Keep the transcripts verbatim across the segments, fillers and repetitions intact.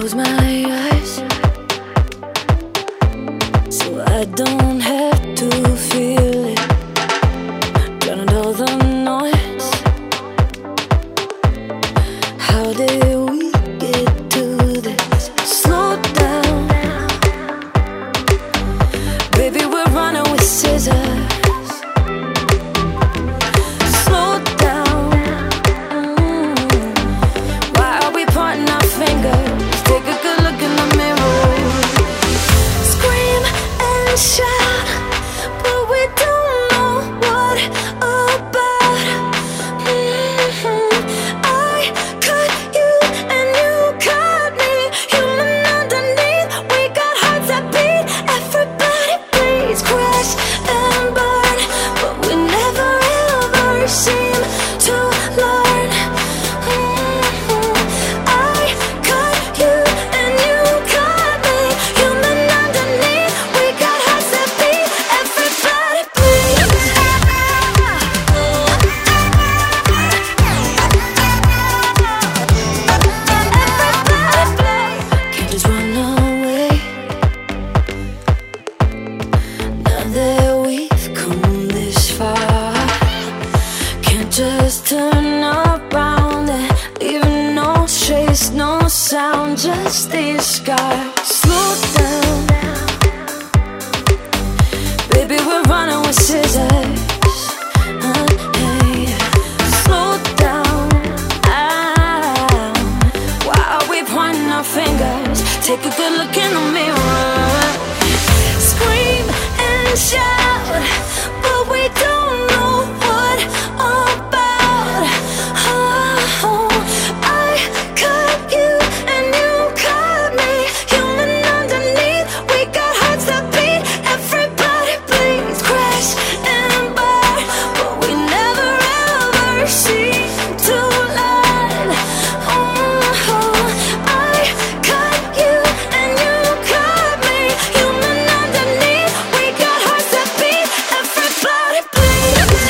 close my eyes so I don't have to feel it. Drown out all the noise. How did we get to this? Slow down, baby, we're running with scissors. Slow down, mm. Why are we pointing our fingers? Take a good look in the mirror. Scream and shout, but we don't know what about. Mm-hmm. I cut you and you cut me. Human underneath, we got hearts that beat. Everybody bleeds, crash and burn, but we never ever seem to learn. Mm-hmm. I cut you and you cut me. Human underneath, we got hearts that beat. Everybody bleeds. Can't just run away now that we've come this far. Can't just turn around and leave no trace, no sound, just these scars. Slow down, baby, we're running with scissors. Uh, hey. Slow down, ah. Why are we pointing our fingers? Take a good look in the mirror. Scream and shout, but we don't know what about. Oh, I cut you and you cut me. Human underneath, we got hearts that beat. Everybody bleeds, crash and burn, but we never ever seem to learn. Oh, I cut you and you cut me. Human underneath, we got hearts that beat. Everybody bleeds.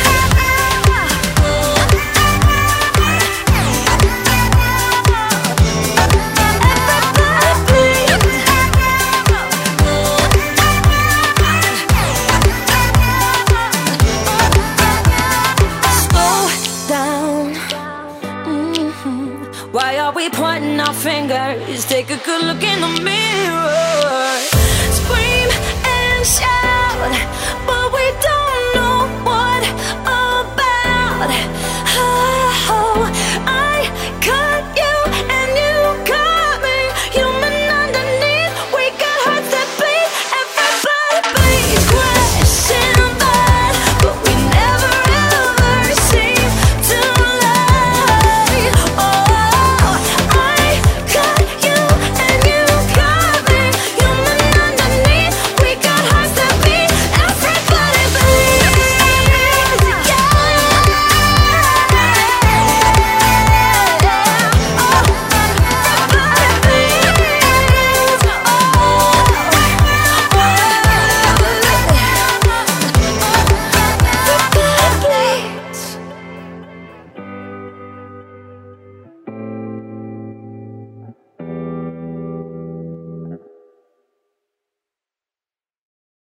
Slow down. Mhm. Why are we pointing our fingers? Take a good look in the mirror. Scream and shout, but